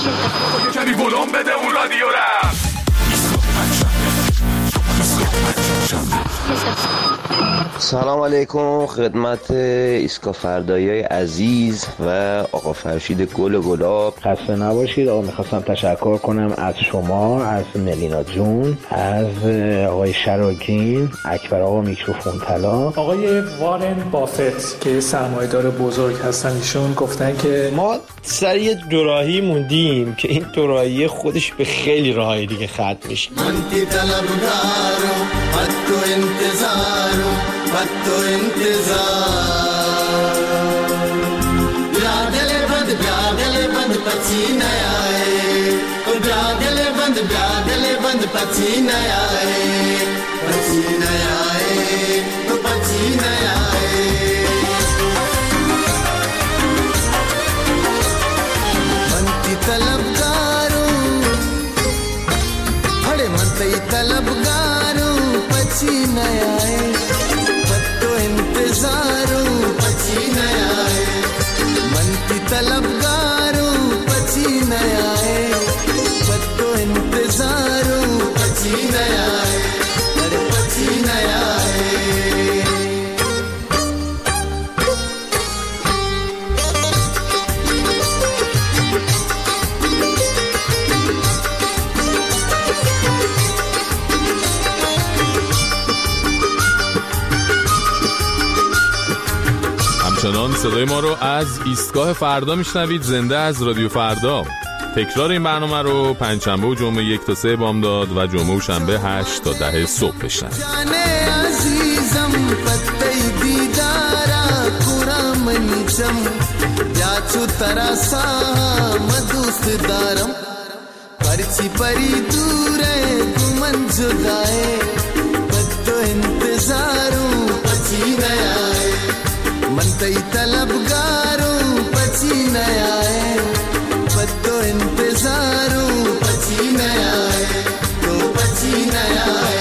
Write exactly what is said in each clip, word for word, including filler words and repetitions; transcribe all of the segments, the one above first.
کمی ولوم بده اون رادیو را. سلام علیکم خدمت ایسکا فردایی عزیز و آقا فرشید گل و گلاب. خسته نباشید آقا. میخواستم تشکر کنم از شما، از ملینا جون، از آقای شراکین، اکبر آقا میکروفون طلا، آقای وارن بافت که سرمایه‌دار بزرگ هستن. ایشون گفتن که ما سر یه دوراهی موندیم که این دوراهی خودش به خیلی راهی دیگه ختم میشه. تو انتظارو تو انتظار بیادل بند بیادل بند پچی نیائے بیادل بند بیادل بند پچی نیائے پچی نیائے تو پچی نیائے منتی طلبگارو بڑے منتی طلبگارو پچی نیائے تو انتظارو پچی نیائے منتی طلبگارو پچی نیائے تو انتظارو پچی نیائے ارے پچی نیائے همچنان صدای ما رو از ایستگاه فردا میشنوید، زنده از رادیو فردا. تکرار این برنامه رو پنجشنبه و جمعه یک تا سه بامداد و جمعه و شنبه هشت تا ده صبح بشنوید. عزیزم پتی دیدارا کورم نیچم یا چو تراسا مدوست دارم پرچی پری دوره گمن جدائے پتو انتظارو پچی نیائے منتی طلبگارو پچی نیائے پتو انتظارو پچی نیائے تو پچی نیائے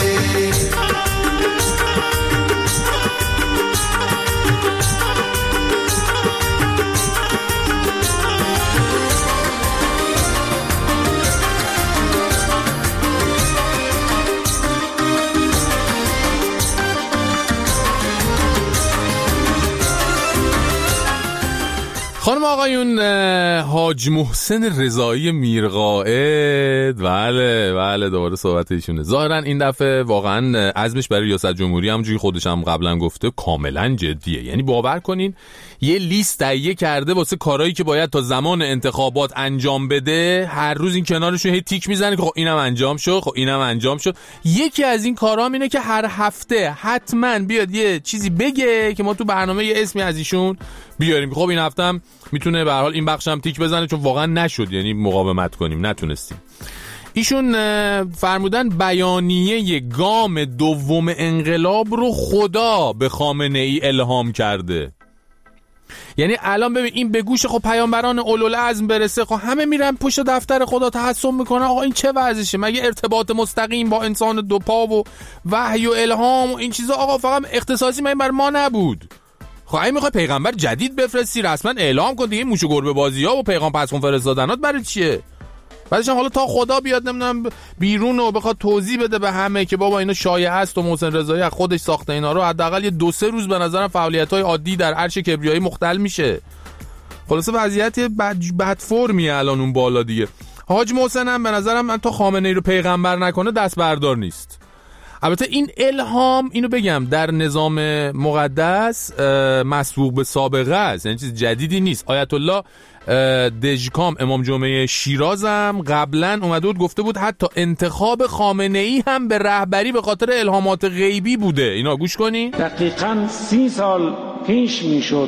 خانم آقایون، حاج محسن رضایی میرقائد، بله بله دوباره صحبت ایشونه. ظاهرا این دفعه واقعا عزمش برای ریاست جمهوری همونجوری خودش هم قبلا گفته کاملا جدیه. یعنی باور کنین یه لیست تهیه کرده واسه کارهایی که باید تا زمان انتخابات انجام بده. هر روز این کنارشون هی تیک میزنه که خب اینم انجام شد، خب اینم انجام شد. یکی از این کارام اینه که هر هفته حتما بیاد یه چیزی بگه که ما تو برنامه یه اسمی از ایشون بیاریم. خب این هفته هم میتونه به هر حال این بخشم تیک بزنه چون واقعا نشد، یعنی مقاومت کنیم نتونستیم. ایشون فرمودن بیانیه گام دوم انقلاب رو خدا به خامنه ای الهام کرده. یعنی الان ببین این به گوش خب پیامبران اولوالعزم برسه، خب همه میرن پشت دفتر خدا تحسن میکنن آقا این چه وضعشه؟ مگه ارتباط مستقیم با انسان دو پا و وحی و الهام و این چیزا آقا فقط اختصاصی من بر ما نبود؟ خب اگه میخوای پیغمبر جدید بفرستی رسما اعلام کن دیگه. موش و گربه بازی‌ها و پیغام پسخون فرستادنات برای چیه؟ بعدش حالا تا خدا بیاد نمیدونم بیرون و بخواد توضیح بده به همه که بابا اینا شایعه است و محسن رضایی از خودش ساخته اینا رو، حداقل یه دو سه روز به نظرم فعالیت‌های عادی در عرش کبریایی مختل میشه. خلاصه وضعیت بد بد فرمیه الان اون بالا دیگه. حاج محسن هم به نظرم من تا خامنه‌ای رو پیغمبر نکنه دست بردار نیست. البته این الهام اینو بگم در نظام مقدس مسبوق به سابقه است، یعنی چیز جدیدی نیست. آیت الله دژکام امام جمعه شیرازم قبلا اومده بود گفته بود حتی انتخاب خامنه‌ای هم به رهبری به خاطر الهامات غیبی بوده. اینا گوش کنی. دقیقاً سی سال پیش میشد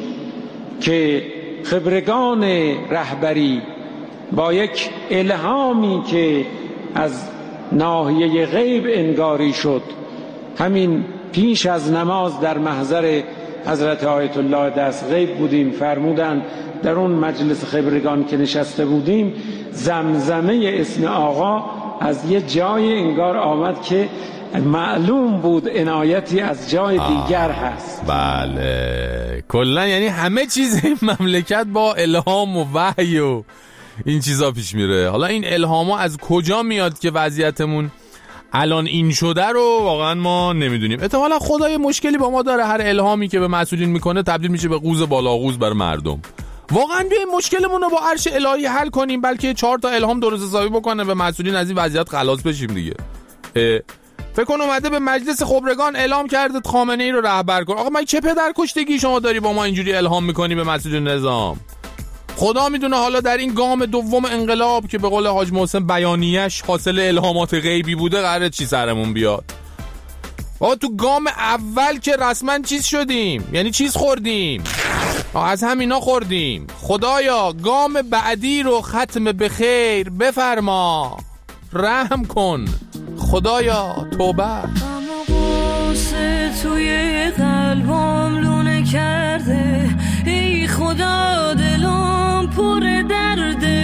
که خبرگان رهبری با یک الهامی که از ناحیه غیب انگاری شد، همین پیش از نماز در محضر حضرت آیت الله دست غیب بودیم، فرمودند در اون مجلس خبرگان که نشسته بودیم زمزمه اسم آقا از یه جای انگار آمد که معلوم بود عنایتی از جای دیگر هست. بله کلا یعنی همه چیز این مملکت با الهام و وحی و این چیزا پیش میره. حالا این الهاما از کجا میاد که وضعیتمون الان این شده رو واقعا ما نمیدونیم. احتمالا خدای مشکلی با ما داره، هر الهامی که به مسئولین میکنه تبدیل میشه به قوز بالاقوز بر مردم. واقعا بیایم مشکلمون رو با عرش الهی حل کنیم، بلکه چهار تا الهام درست حسابی بکنه به مسئولین از این وضعیت خلاص بشیم دیگه. فکر کن اومده به مجلس خبرگان اعلام کرده خامنه ای رو رهبر کن. آقا من چه پدر کشتگی شما داری با ما اینجوری الهام میکنی به مسئولین نظام؟ خدا میدونه حالا در این گام دوم انقلاب که به قول حاج محسن بیانیه‌اش حاصل الهامات غیبی بوده قراره چی سرمون بیاد. آقا تو گام اول که رسما چیز شدیم، یعنی چیز خوردیم، از همینا خوردیم. خدایا گام بعدی رو ختم به خیر بفرما، رحم کن خدایا، توبه. اما قصه توی قلبم لونه کرده، ای خدا دلم پر درده،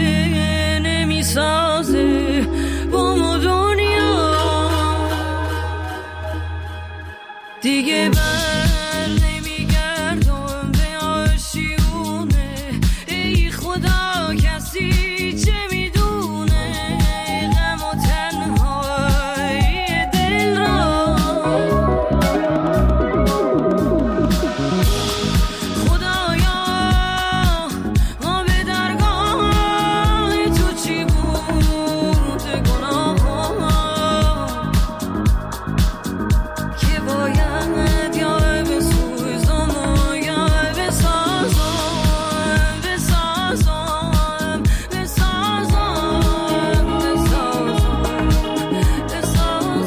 نمیسازه با ما دنیا دیگه، بر نمیگردم به آشیونه، ای خدا کسی چه میدونه غم و تنهای دل را. خدایا ما به درگاه تو چی بود گناه که باید یا بسوزم و یا بسازم بسازم بسازم بسازم بسازم.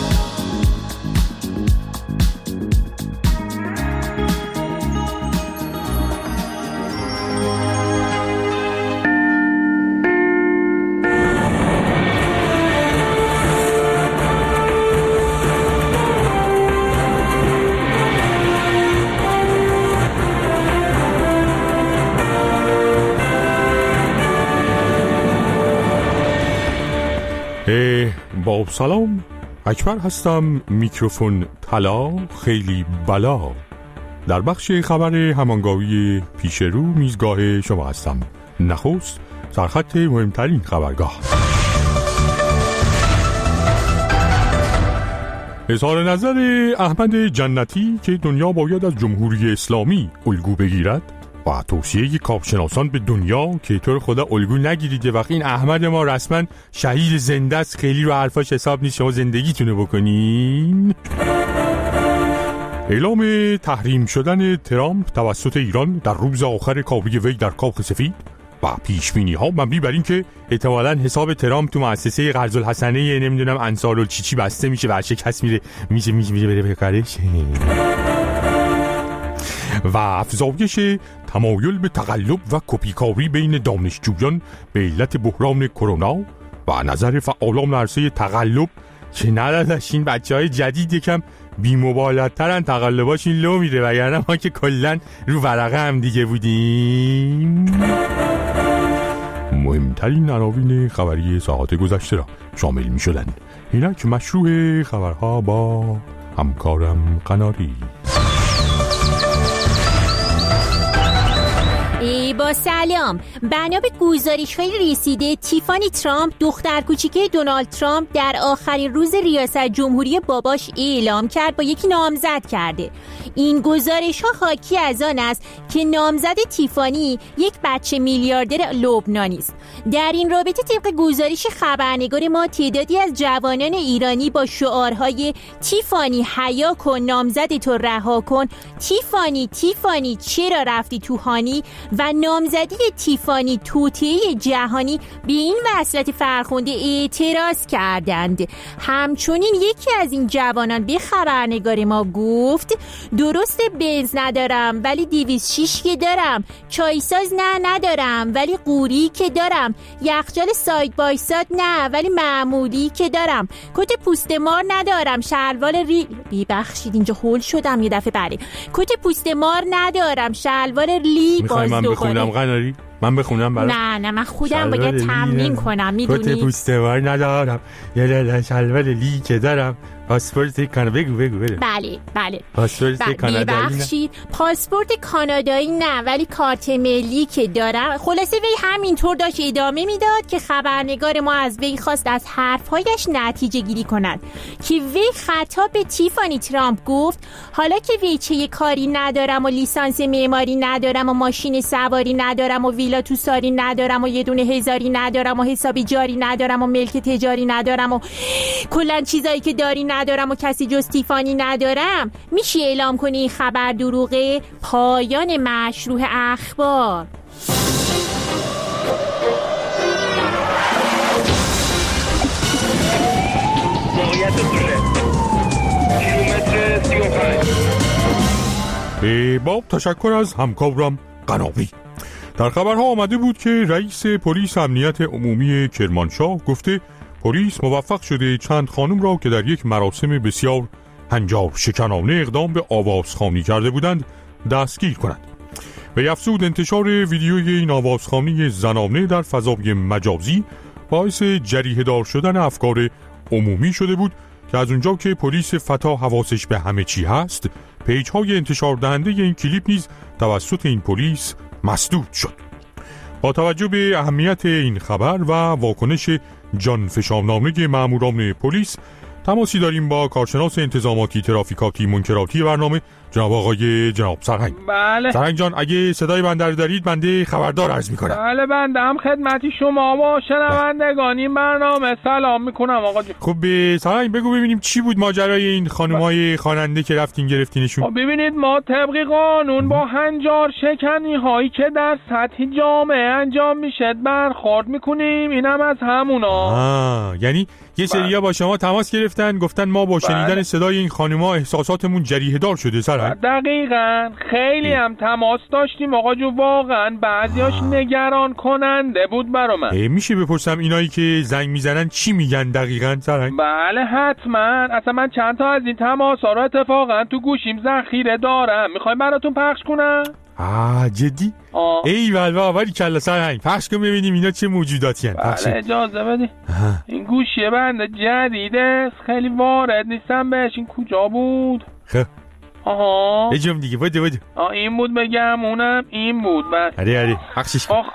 با سلام، اکبر هستم، میکروفون طلا خیلی بلا. در بخش خبر همانگاوی پیش رو میزگاه شما هستم. نخست سرخط مهمترین خبرگاه. اظهار نظر احمد جنتی که دنیا باید از جمهوری اسلامی الگو بگیرد و توصیه کاوشناسان به دنیا که تو رو خدا الگو نگیرید، وقتی این احمد ما رسما شهید زنده است، خیلی رو حرفاش حساب نیست شما زندگیتونه بکنین. اعلام تحریم شدن ترامپ توسط ایران در روز آخر کابی وی در کاخ سفید و پیشبینی ها مبنی بر این که احتمالاً حساب ترامپ تو مؤسسه قرض الحسنه نمیدونم انصارالچیچی بسته میشه و هر چه کس میره میشه میشه میشه بره به کارش، و افزایش تمایل به تقلب و کپیکاری بین دانشجویان به علت بحران کرونا و نظر فعالان عرصه تقلب که ندادش این بچه های جدید یکم بی‌مبالغه ترن، تقلباش این لو میره، وگرنه ما که کلن رو ورقه هم دیگه بودیم. مهمترین عناوین خبری ساعات گذشته را شامل می شدن. اینک مشروع خبرها با همکارم قناری. با سلام. بنا به گزارش‌های رسیده، تیفانی ترامپ دختر کوچیکه دونالد ترامپ در آخرین روز ریاست جمهوری باباش اعلام کرد با یکی نامزد کرده. این گزارش‌ها حاکی از آن است که نامزد تیفانی یک بچه میلیاردر لبنانی است. در این رابطه طبق گزارش خبرنگار ما، تعدادی از جوانان ایرانی با شعارهای تیفانی حیا کن، نامزد تو رها کن، تیفانی تیفانی چرا رفتی تو هانی و نامزدی تیفانی توطئه جهانی به این وصلت فرخنده اعتراض کردند. همچنین یکی از این جوانان به خبرنگار ما گفت درست بنز ندارم ولی دویست و شش که دارم، چایساز نه ندارم ولی قوری که دارم، یخچال ساید بای ساید نه ولی معمولی که دارم، کت پوست مار ندارم، شلوار ری بی بخشید اینجا هول شدم یه دفعه. بله، کت پوست مار ندارم، شلوار لی باز من بخونم قناری. من بخونم برات؟ نه نه من خودم باید تمرین کنم کت میدونی. پوستوار ندارم یه لال شلوار لیکه دارم پاسپورت کانادا بگو بگو بگو بله بله پاسپورت ب- کانادایی نه؟ ببخشید پاسپورت کانادایی نه ولی کارت ملی که دارم. خلاصه وی همینطور داشت ادامه میداد که خبرنگار ما از وی خواست از حرفهایش نتیجه گیری کند که وی خطاب به تیفانی ترامپ گفت حالا که وی چه کاری ندارم و لیسانس معماری ندارم و ماشین سواری ندارم و ویلا تو ساری ندارم و یه دونه هزاری ندارم و حسابی جاری ندارم و ملک تجاری ندارم و کلا چیزایی که داری ندارم و کسی جز تیفانی ندارم، میشه اعلام کنی این خبر دروغه؟ پایان مشروع اخبار. به باب تشکر از همکارم قناوی. در خبرها آمده بود که رئیس پلیس امنیت عمومی کرمانشاه گفته پلیس موفق شده چند خانم را که در یک مراسم بسیار هنجار شکنانه اقدام به آوازخوانی کرده بودند دستگیر کند. به افزود انتشار ویدیوی این آوازخوانی زنانه در فضای مجازی باعث جریحه دار شدن افکار عمومی شده بود که از اونجا که پلیس فتا حواسش به همه چی هست، پیج های انتشار دهنده این کلیپ نیز توسط این پلیس مسدود شد. با توجه به اهمیت این خبر و واکنش جانفشانانه ماموران پلیس تماسی داریم با کارشناس انتظاماتی ترافیکاتی منکراتی برنامه جناب آقای جناب سرهنگ. بله سرهنگ جان اگه صدای بنده رو دارید بنده خبردار عرض میکنم. بله بنده هم خدمتی شما و شنوندگان این برنامه سلام میکنم آقا جون. خب به سرهنگ بگو ببینیم چی بود ماجرای این خانمای خواننده که رفتین گرفتینشون؟ خب ببینید ما طبق قانون با هنجار شکنی هایی که در سطح جامعه انجام میشه برخورد میکنیم. اینم از همونا. آه یعنی یه سریا با شما تماس گرفتن گفتن ما با شنیدن صدای این خانم‌ها احساساتمون جریحه دار شده سرهنگ. دقیقاً خیلی هم تماس داشتیم آقا جو، واقعاً بعضیاش نگران کننده بود برا من. میشه بپرسم اینایی که زنگ میزنن چی میگن دقیقاً سرهنگ؟ بله حتما. اصلا من چند تا از این تماس‌ها رو اتفاقاً تو گوشیم ذخیره دارم. میخوایم براتون پخش کنم؟ آه جدی؟ آه. ای والله ولی کلا سرهنگ پخش کن ببینیم اینا چه موجوداتی هستن. بله اجازه بدی. این گوشی بنده جدیده خیلی وارد نیستم بهش. این کجا بود؟ خب آها یه جمع دیگه بده بده. آه این بود بگم اونم این بود. بله اره اره پخشش. آخ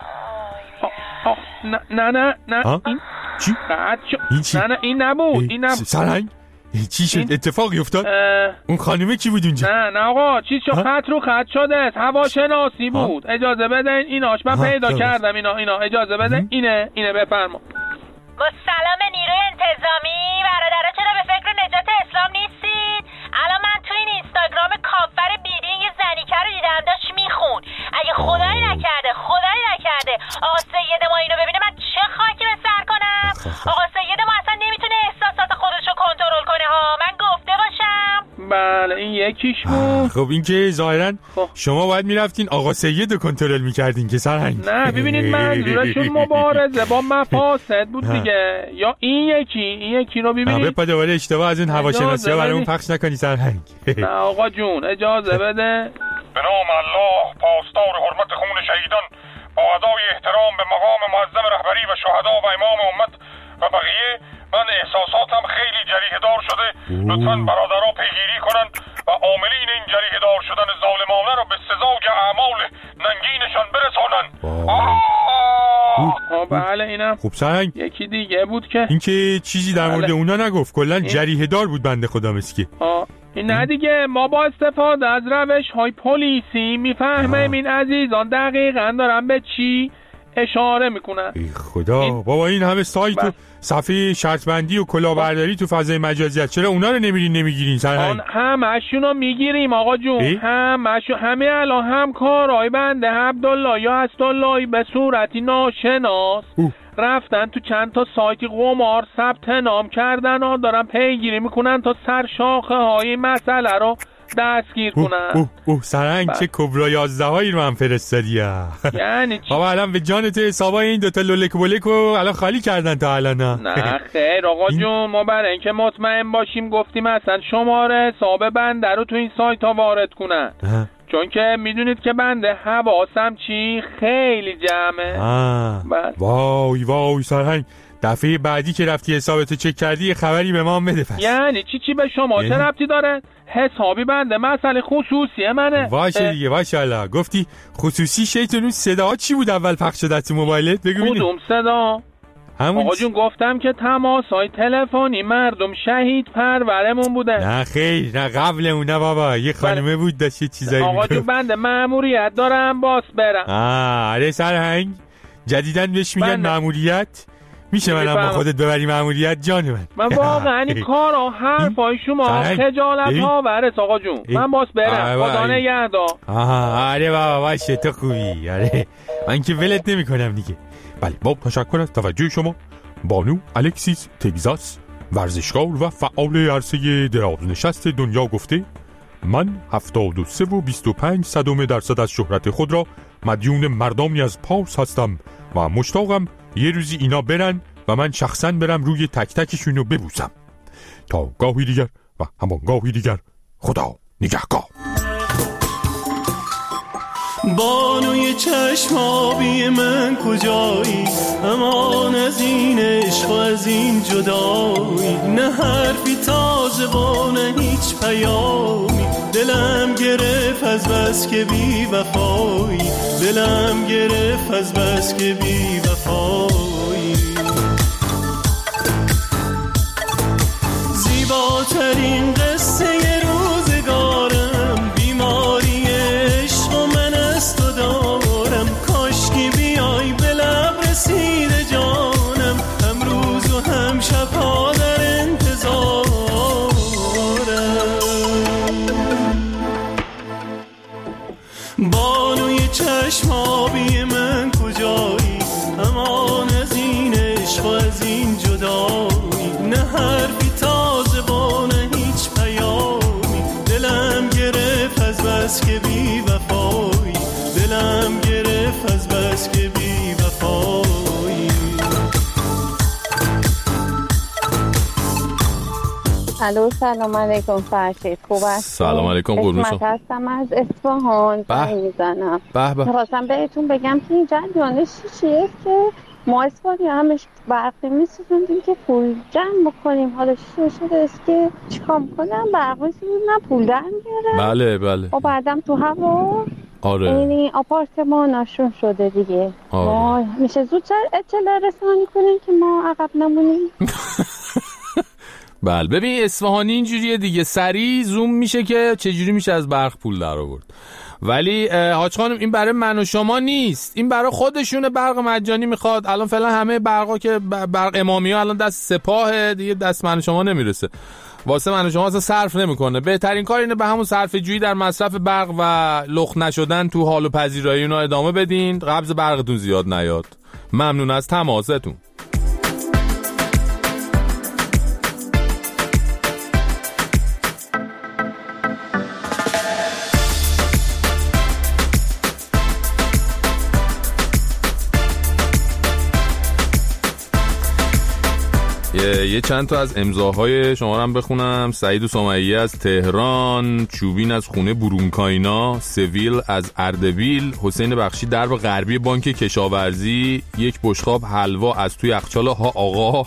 آخ نه نه نه نه این چی؟ این چی؟ نه نه این نبود. این نبود سرهنگ چی شد؟ این... اتفاقی افتاد؟ اه... اون خانمه کی بود اونجا؟ نه نه آقا چی شد؟ خط رو خط شده است. هواشناسی بود. ها؟ اجازه بدین ایناش من پیدا ها. کردم اینا اینا اجازه بدین. اینه اینه بفرما. با سلام نیروی انتظامی برادرها، چرا به فکر نجات اسلام نیستید؟ الان من تو این اینستاگرام کافر بیدین یه زنیکه رو دیدم داشت میخون. اگه خدایی نکرده خدایی نکرده آقا سید ما اینو ببینه من چه خاکی به سر کنم؟ آقا سید ما اصلا نمیتونه احساسات خودش رو کنترل کنه ها، من گفته باشم. بله این یکیش بود. خب این که ظاهرا شما باید میرفتین آقا سید رو کنترل میکردین که سرهنگ. نه ببینید منظورشون مبارزه با مفاسد بود دیگه. یا این یکی این یکی رو ببینید. آبه پا دوباره اشتباه از این هواشناسی ها برامون پخش نکنی سرهنگ. نه آقا جون اجازه بده. به نام الله پاسدار حرمت خون شهیدان، با ادای احترام به مقام معظم رهبری و شهدا و امام امت و بقیه، من احساساتم خیلی جریحه دار شده. لطفاً برادرها پیگیری کنن و عاملین این جریحه دار شدن ظالمانه رو به سزای اعمال ننگینشان برسانن. آه بله اینم خوب سرهنگ یکی دیگه بود که این که چیزی در مورد اونا نگفت، کلا جریحه دار بود بنده خدا مسکی. آه این نه دیگه، ما با استفاده از روش های پلیسی میفهمیم این عزیزان دقیقاً دارن به چی اشاره میکنن. ای خدا این... بابا این همه سایت و صفحه شرط بندی و کلاهبرداری تو فضای مجازی هست، چرا اونا رو نمیرین نمیگیرین سرهنگ؟ همشون رو میگیریم آقا جون. همشون همه الان همکارای بنده عبدالله یا اسدالله به صورتی ناشناس اوه. رفتن تو چند تا سایت قمار ثبت نام کردن و دارن پیگیری میکنن تا سر شاخه های مسئله رو دستگیر کنن. اوه اوه سرهنگ چه کبرا یازده هایی رو هم فرستادی. یعنی چی؟ بابا الان به جان تو حسابای این دوتا لولک بولک رو الان خالی کردن تا الان. نه خیر آقا این... جون ما برای اینکه مطمئن باشیم گفتیم اصلا شماره حساب بنده رو تو این سایت ها وارد کنن. چون که میدونید که بنده حواسم چی خیلی جمعه. آه. وای وای سرهنگ، دفعه بعدی که رفتی حسابتو چک کردی یه خبری به ما بده پس. یعنی چی چی به شما چه ربطی داره؟ حسابی بنده مسئله خصوصیه منه. باشه دیگه ماشاءالله. گفتی خصوصی شیطون، اون صدا چی بود اول پخش شده تو موبایلت؟ بگو ببینم. کدوم صدا؟ همون آقا جون گفتم که تماس‌های تلفنی مردم شهید پرورمون بودن. نه خیر، نه قبل اون، نه بابا، یه خانومه بود داشت یه چیزایی آقا جون بنده مأموریت دارم باس برم. آه آره سرهنگ، جدیدن بهش میگن مأموریت. میشه منم با خودت ببری مأموریت جان من؟ من واقعا این کارا حرفای شما خجالت ها برس آقا جون. من باس برم، خدا نگهدار. آها آره بابا باشه، تو خوبی. آره من که ولت نمی کنم دیگه. بله با تشکر از توجه شما. بانو الکسیس تگزاس، ورزشکار و فعال عرصه درازنشست دنیا گفته من هفتاد و سه و بیست و پنج صدم درصد از شهرت خود را مدیون مردمی از پارس هستم و مشتاقم یه روزی اینا برن و من شخصا برم روی تک تکشون رو ببوسم. تا گاهی دیگر و همان گاهی دیگر، خدا نگهدار. بانوی چشم آبی من کجایی، امان از این عشق و از این جدایی، نه حرفی تازه و نه هیچ پیامی، دلم گرفت از بس که بی وفایی، دلم گرفت از بس که بی وفایی. زیباترین قصه روزگارم، بیماری عشق و من از تو دارم، کاشکی بیای به لب رسیده جانم، هم روز و هم شبها در انتظارم. بانوی چشم آبی من کجایی، امان از این عشق و از این جدایی، نه حرفی تازه و نه هیچ پیامی، دلم گرفت از بس که بی وفایی، دلم گرفت از بس که بی وفایی. الو سلام علیکم فرشید، خوب هستی؟ سلام علیکم قربون شما. اسمت هستم از اصفهان زنگ میزنم. میخواستم بهتون بگم که اینجا دانش چیه که ما اسفانی همش برق میسوزندیم که پول جمع بکنیم، حالا چی شده است که چیکار کنم برق میسوزن نه پول در میارم. بله بله. و بعدم تو هوا آره یعنی آپارتمان ناشون شده دیگه. آره. میشه زودتر اطلاع رسانی کنیم که ما عقب نمونیم. بله ببین اصفهانی اینجوریه دیگه، سریع زوم میشه که چجوری میشه از برق پول در آورد. ولی حاج خانم این برای من و شما نیست، این برای خودشونه. برق مجانی میخواد. الان فعلا همه برقا که برق امامی ها الان دست سپاه دیگه، دست من و شما نمیرسه، واسه من و شما اصلا صرف نمیکنه. بهترین کار اینه به همون صرفه جویی در مصرف برق و لخت نشدن تو حال و پذیرایی اونا ادامه بدین، قبض برقتون زیاد نیاد. ممنون از تماستون. یه چند تا از امضاهای شما رو هم بخونم. سعید سمیه از تهران، چوبین از خونه برونکاینا، سویل از اردبیل، حسین بخشی درب غربی بانک کشاورزی، یک بشقاب حلوا از توی یخچال ها آقا،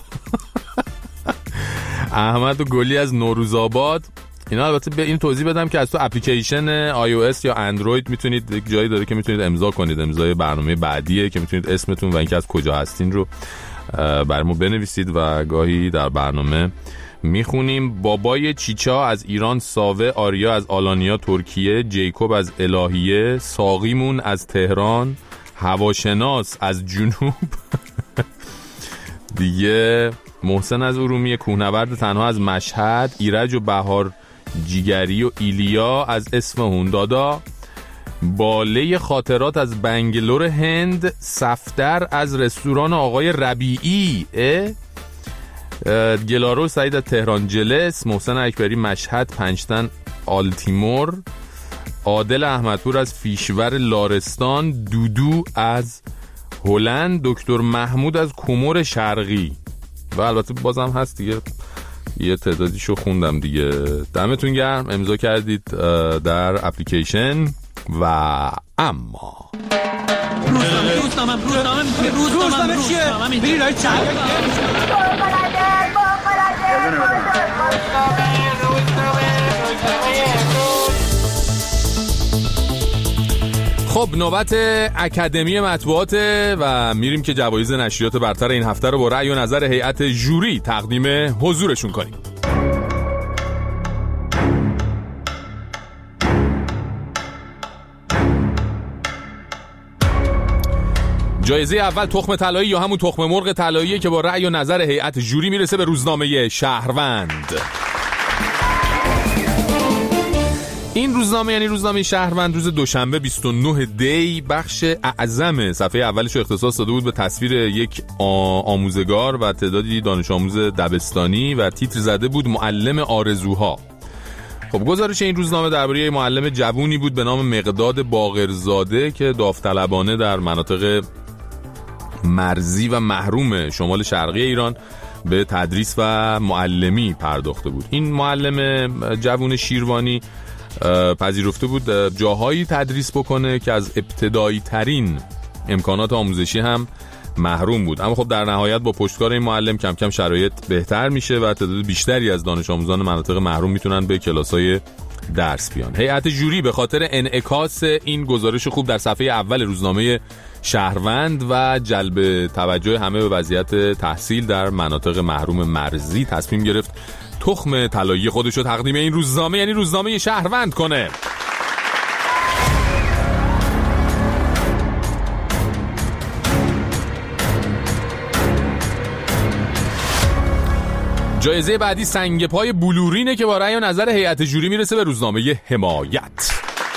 احمد و گلی از نوروزآباد. اینا البته به این توضیح بدم که از تو اپلیکیشن آی او اس یا اندروید میتونید، یک جایی داره که میتونید امضا کنید، امضای برنامه بعدیه که میتونید اسمتون و اینکه از کجا هستین رو برامون بنویسید و گاهی در برنامه میخونیم. بابای چیچا از ایران، ساوه آریا از آلانیا ترکیه، جیکوب از الهیه، ساقیمون از تهران، هواشناس از جنوب دیگه، محسن از ارومیه، کوهنورد تنها از مشهد، ایرج و بهار جیگری و ایلیا از اصفهان دادا، باله خاطرات از بنگلور هند، صفدر از رستوران آقای ربیعی، گلارو سعید از تهران جلس، محسن اکبری مشهد پنجتن آلتیمور، عادل احمدپور از فیشور لارستان، دودو از هلند، دکتر محمود از کومور شرقی و البته بازم هست دیگه، یه تعدادیشو خوندم دیگه. دمتون گرم، امضا کردید در اپلیکیشن و اما روزنامه روزنامه روزنامه روزنامه چیه؟ بری رای چند خب نوبت اکادمی مطبوعات و میریم که جوایز نشریات برتر این هفته رو با رأی و نظر هیئت ژوری تقدیم حضورشون کنیم. جایزه اول تخم طلایی یا همون تخم مرغ طلایی که با رأی و نظر هیئت ژوری میرسه به روزنامه شهروند. این روزنامه یعنی روزنامه شهروند روز دوشنبه بیست و نه دی بخش اعظم صفحه اولش رو اختصاص داده بود به تصویر یک آموزگار و تعدادی دانش آموز دبستانی و تیتر زده بود معلم آرزوها. خب گزارش این روزنامه درباره معلم جوونی بود به نام مقداد باقرزاده که داوطلبانه در مناطق مرزی و محروم شمال شرقی ایران به تدریس و معلمی پرداخته بود. این معلم جوون شیروانی پذیرفته بود جاهایی تدریس بکنه که از ابتدایی ترین امکانات آموزشی هم محروم بود، اما خب در نهایت با پشتکار این معلم کم کم شرایط بهتر میشه و تعداد بیشتری از دانش آموزان مناطق محروم میتونن به کلاس‌های درس بیان. هیئت ژوری به خاطر انعکاس این گزارش خوب در صفحه اول روزنامه شهروند و جلب توجه همه به وضعیت تحصیل در مناطق محروم مرزی تصمیم گرفت تخم طلایی خودش رو تقدیم این روزنامه یعنی روزنامه شهروند کنه. جایزه بعدی سنگ پای بلورینه که با رأی و نظر هیئت ژوری میرسه به روزنامه حمایت.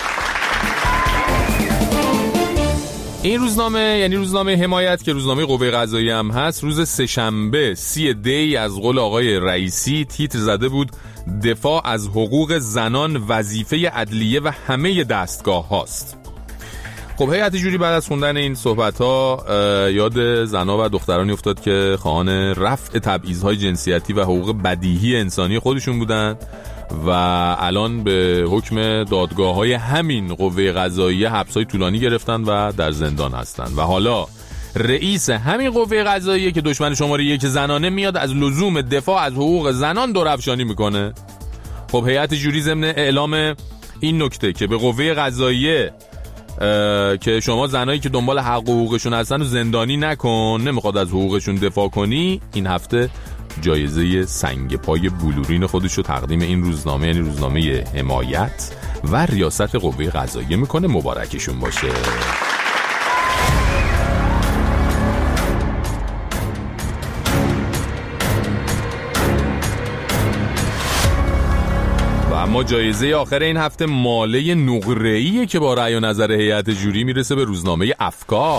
این روزنامه یعنی روزنامه حمایت که روزنامه قوه قضاییه هم هست روز سه‌شنبه سی دی از قول آقای رئیسی تیتر زده بود دفاع از حقوق زنان وظیفه عدلیه و همه دستگاه هاست. خب هیئت ژوری بعد از خوندن این صحبت ها یاد زنها و دخترانی افتاد که خواهان رفع تبعیض‌های جنسیتی و حقوق بدیهی انسانی خودشون بودن و الان به حکم دادگاه‌های همین قوه قضاییه حبس‌های طولانی گرفتن و در زندان هستن و حالا رئیس همین قوه قضاییه که دشمن شماره یک زنانه میاد از لزوم دفاع از حقوق زنان دورافشانی میکنه. خب هیئت ژوری ضمن اعلام این نکته که به قوه قضاییه که شما زنایی که دنبال حق و حقوقشون هستن و زندانی نکن، نمیخواد از حقوقشون دفاع کنی، این هفته جایزه سنگ پای بلورین خودش رو تقدیم این روزنامه یعنی روزنامه حمایت و ریاست قوه قضاییه میکنه. مبارکشون باشه. اما جایزه آخر این هفته ماله نقره‌ایه که با رأی و نظر هیئت ژوری میرسه به روزنامه افکار.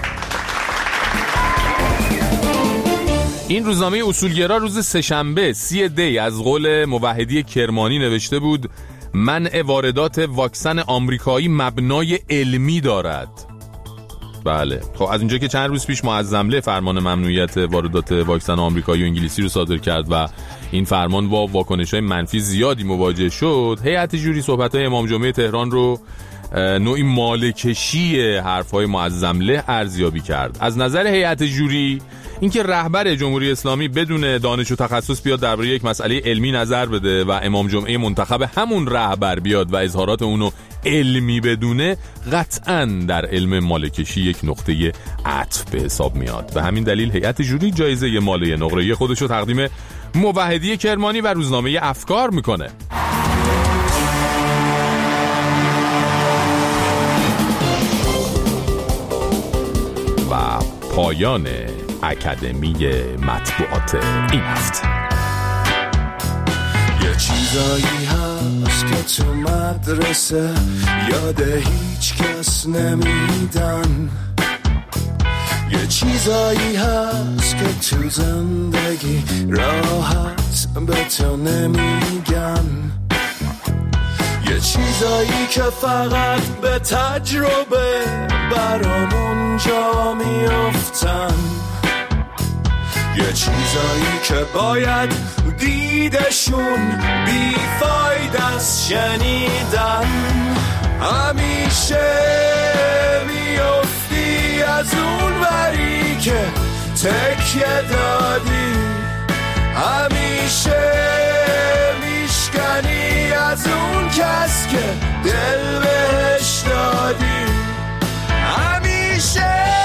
این روزنامه اصولگرا روز سه‌شنبه سی دی از قول موحدی کرمانی نوشته بود منع واردات واکسن آمریکایی مبنای علمی دارد. بله خب از اونجا که چند روز پیش معظمله فرمان ممنوعیت واردات واکسن آمریکایی و انگلیسی رو صادر کرد و این فرمان با واکنش‌های منفی زیادی مواجه شد، هیئت ژوری صحبت‌های امام جمعه تهران رو نوعی مالکشی حرف‌های معظمله ارزیابی کرد. از نظر هیئت ژوری اینکه رهبر جمهوری اسلامی بدون دانش و تخصص بیاد درباره یک مسئله علمی نظر بده و امام جمعه منتخب همون رهبر بیاد و اظهارات اونو علمی بدونه، قطعاً در علم مالکشی یک نقطه عطف به حساب میاد. به همین دلیل هیئت ژوری جایزه ماله نقره‌ای خودش رو تقدیم موحدی کرمانی و روزنامه افکار میکنه. و پایان اکادمی مطبوعات این هفته. یه چیزایی هست که تو مدرسه یاد هیچ کس نمیدن، یه چیزایی هست که تو زندگی راحت به تو نمیگن، یه چیزایی که فقط به تجربه برامون جا میافتن، یه چیزایی که باید دیدشون بیفاید از شنیدن. همیشه میافتی از اون وری که تکیه دادی، همیشه میشکنی از اون کس که دل بهش دادی، همیشه